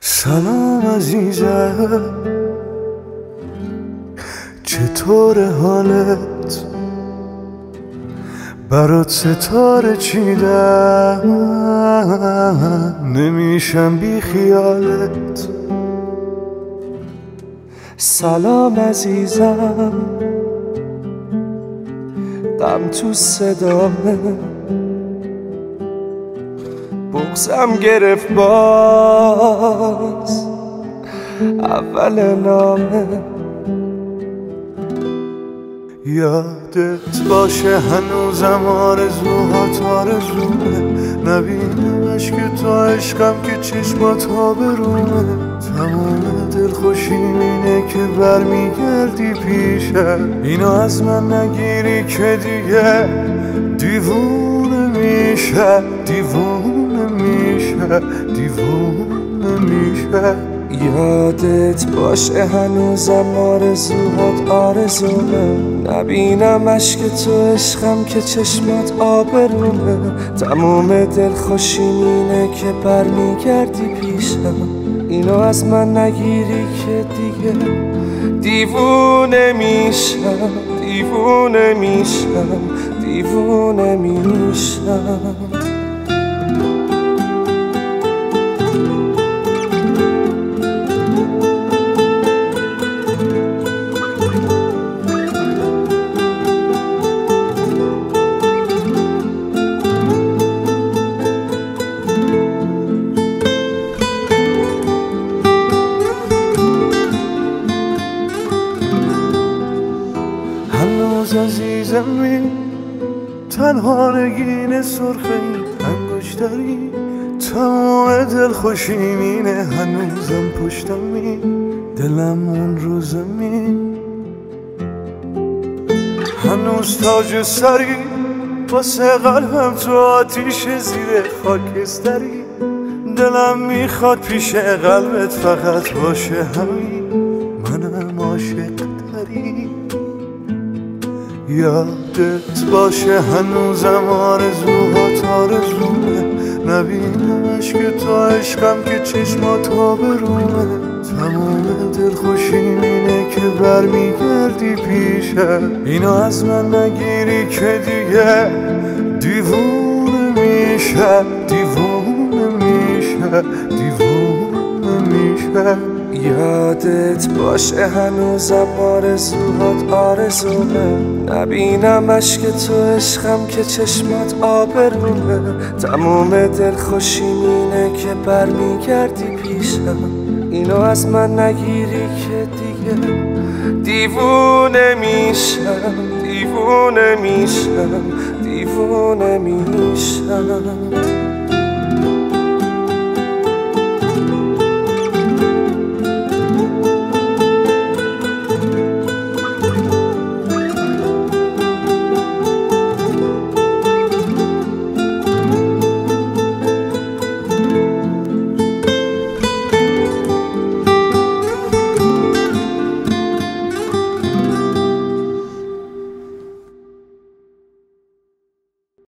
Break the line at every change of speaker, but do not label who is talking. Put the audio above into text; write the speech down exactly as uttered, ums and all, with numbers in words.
سلام عزیزم، چطور حالت؟ برات ستاره چیدم، نمیشم بی خیالت.
سلام عزیزم، غم تو صدامه، بغزم گرفت باز اول نامه.
یادت باشه هنوزم آرزوهات آرزومه، نبینمش که تو عشقم که چشمات آبرومه. تمام دلخوشیم اینه که برمیگردی پیشم، اینو از من نگیری که دیگه دیوونه میشه، دیوونه میشه، دیوونه میشه.
یادت باشه هنوزم آرزوهات آرزومه، نبینمش که تو عشقم که چشمات آبرومه. تموم دلخوشیم اینه که برمیگردی پیشم، اینو از من نگیری که دیگه دیوونه میشم، دیوونه میشم، دیوونه میشم.
هنوز عزیزمی، تنها نگین سرخی انگشتری، تمام دلخوشیم اینه هنوزم پشتمی، دلم اون رو زمین. هنوز تاج سری واسه قلبم تو آتیش زیر خاکستری، دلم میخواد پیش قلبت فقط باشه همین، منم عاشق تری. یادت باشه هنوزم آرزوهات آرزومه، نبینمش که تو عشقم که چشمات آبرومه. تمام دلخوشیم اینه که برمیگردی پیشم، اینو از من نگیری که دیگه دیوونه میشه، دیوونه میشه، دیوونه میشه.
یادت باشه هنوزم آرزوهات آرزومه، نبینمش که تو عشقم که چشمات آبرومه. تموم دلخوشیم اینه که برمیگردی پیشم، اینو از من نگیری که دیگه دیوونه میشم، دیوونه میشم، دیوونه میشم.